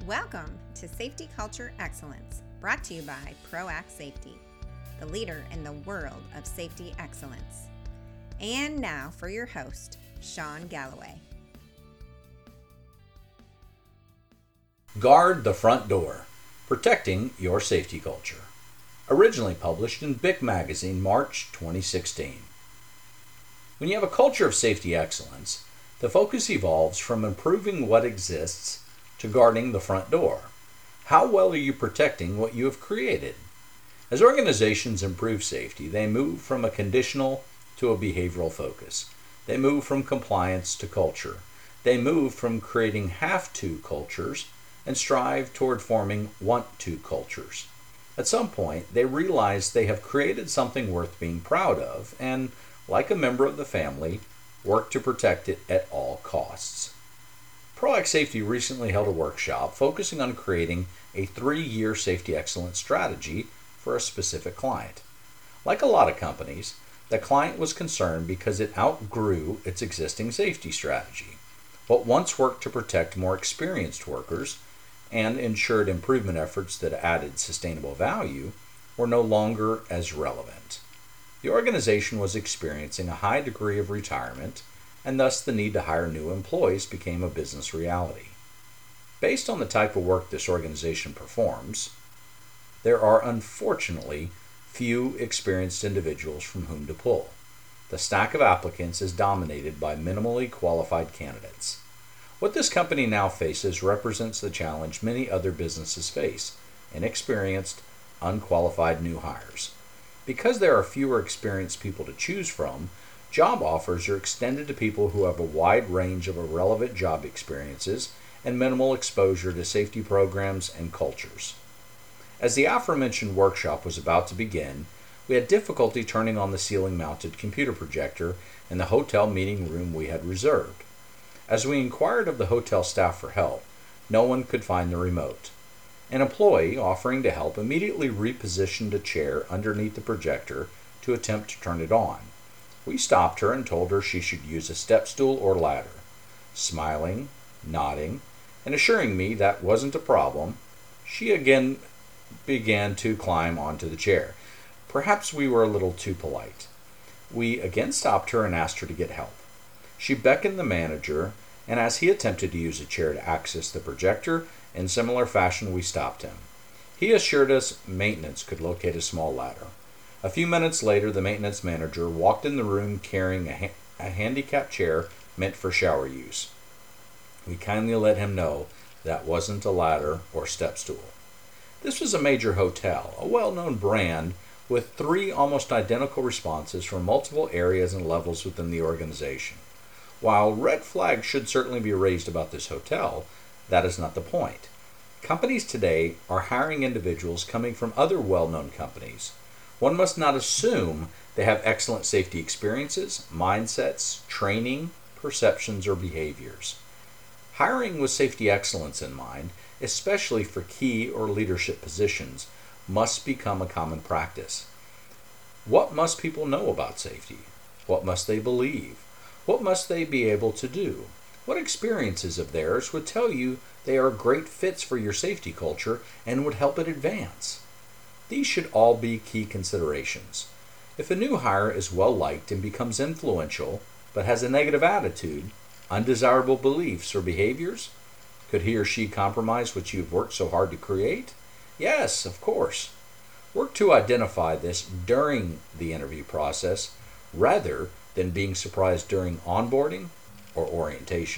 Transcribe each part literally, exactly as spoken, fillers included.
Welcome to Safety Culture Excellence, brought to you by ProAct Safety, the leader in the world of safety excellence. And now for your host, Sean Galloway. Guard the Front Door, Protecting Your Safety Culture. Originally published in B I C Magazine, March twenty sixteen. When you have a culture of safety excellence, the focus evolves from improving what exists to guarding the front door. How well are you protecting what you have created? As organizations improve safety, they move from a conditional to a behavioral focus. They move from compliance to culture. They move from creating have-to cultures and strive toward forming want-to cultures. At some point, they realize they have created something worth being proud of and, like a member of the family, work to protect it at all costs. ProAct Safety recently held a workshop focusing on creating a three-year safety excellence strategy for a specific client. Like a lot of companies, the client was concerned because it outgrew its existing safety strategy. What once worked to protect more experienced workers and ensured improvement efforts that added sustainable value were no longer as relevant. The organization was experiencing a high degree of retirement, and thus the need to hire new employees became a business reality. Based on the type of work this organization performs, there are unfortunately few experienced individuals from whom to pull. The stack of applicants is dominated by minimally qualified candidates. What this company now faces represents the challenge many other businesses face: inexperienced, unqualified new hires. Because there are fewer experienced people to choose from, job offers are extended to people who have a wide range of irrelevant job experiences and minimal exposure to safety programs and cultures. As the aforementioned workshop was about to begin, we had difficulty turning on the ceiling-mounted computer projector in the hotel meeting room we had reserved. As we inquired of the hotel staff for help, no one could find the remote. An employee offering to help immediately repositioned a chair underneath the projector to attempt to turn it on. We stopped her and told her she should use a step stool or ladder. Smiling, nodding, and assuring me that wasn't a problem, she again began to climb onto the chair. Perhaps we were a little too polite. We again stopped her and asked her to get help. She beckoned the manager, and as he attempted to use a chair to access the projector, in similar fashion we stopped him. He assured us maintenance could locate a small ladder. A few minutes later, the maintenance manager walked in the room carrying a, ha- a handicap chair meant for shower use. We kindly let him know that wasn't a ladder or step stool. This was a major hotel, a well-known brand, with three almost identical responses from multiple areas and levels within the organization. While red flags should certainly be raised about this hotel, that is not the point. Companies today are hiring individuals coming from other well-known companies. One must not assume they have excellent safety experiences, mindsets, training, perceptions, or behaviors. Hiring with safety excellence in mind, especially for key or leadership positions, must become a common practice. What must people know about safety? What must they believe? What must they be able to do? What experiences of theirs would tell you they are great fits for your safety culture and would help it advance? These should all be key considerations. If a new hire is well liked and becomes influential, but has a negative attitude, undesirable beliefs, or behaviors, could he or she compromise what you've worked so hard to create? Yes, of course. Work to identify this during the interview process rather than being surprised during onboarding or orientation.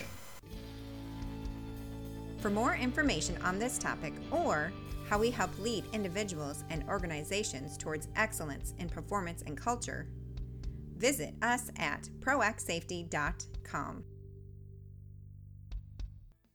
For more information on this topic or how we help lead individuals and organizations towards excellence in performance and culture, visit us at proact safety dot com.